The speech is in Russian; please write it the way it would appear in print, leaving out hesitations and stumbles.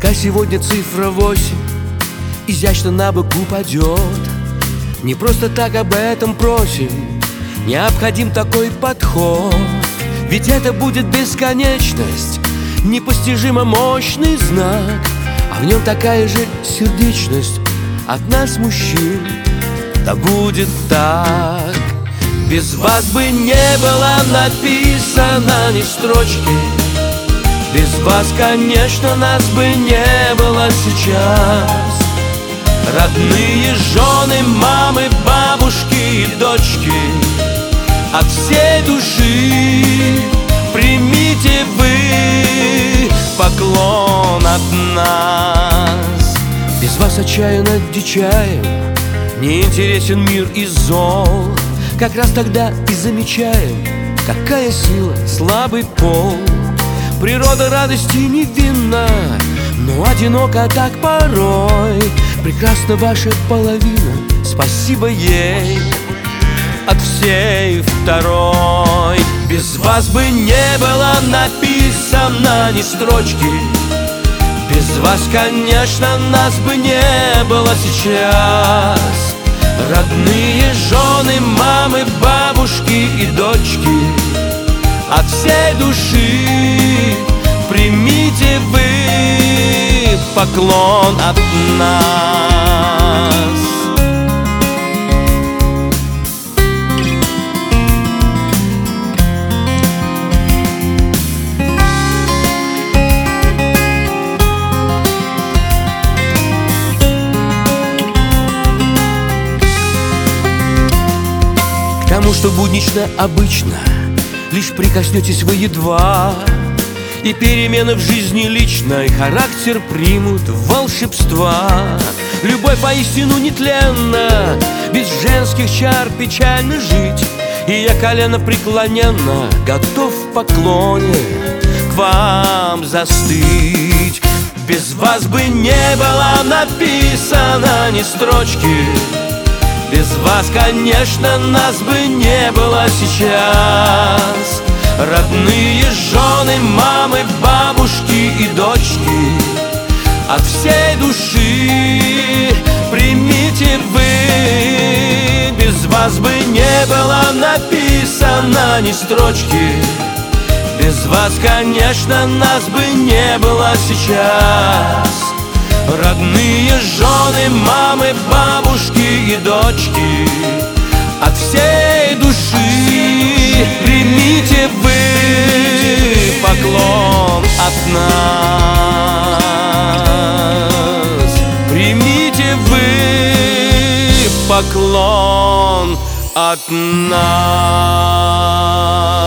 Пускай сегодня цифра 8 изящно на бок упадет. Не просто так об этом просим, необходим такой подход. Ведь это будет бесконечность, непостижимо мощный знак, а в нем такая же сердечность от нас, мужчин. Да будет так. Без вас бы не было написано ни строчки. Без вас, конечно, нас бы не было сейчас. Родные жены, мамы, бабушки и дочки, от всей души примите вы поклон от нас. Без вас отчаянно дичаем, не интересен мир и зол. Как раз тогда и замечаем, какая сила слабый пол. Природа радости невинна, но одиноко так порой. Прекрасна ваша половина, спасибо ей от всей второй. Без вас бы не было написано ни строчки. Без вас, конечно, нас бы не было сейчас. Родные жены, мамы, бабушки и дочки, от всей души примите вы поклон от нас. К тому, что буднично обычно, лишь прикоснетесь вы едва, и перемены в жизни личной характер примут волшебства. Любовь поистину нетленна, без женских чар печально жить. И я колено преклоненно готов в поклоне к вам застыть. Без вас бы не было написано ни строчки. Без вас, конечно, нас бы не было сейчас. Родные жены, мамы, бабушки и дочки, от всей души примите вы. Без вас бы не было написано ни строчки. Без вас, конечно, нас бы не было сейчас. Родные жены, мамы, бабушки и дочки, от всей души примите вы поклон от нас. Примите вы поклон от нас.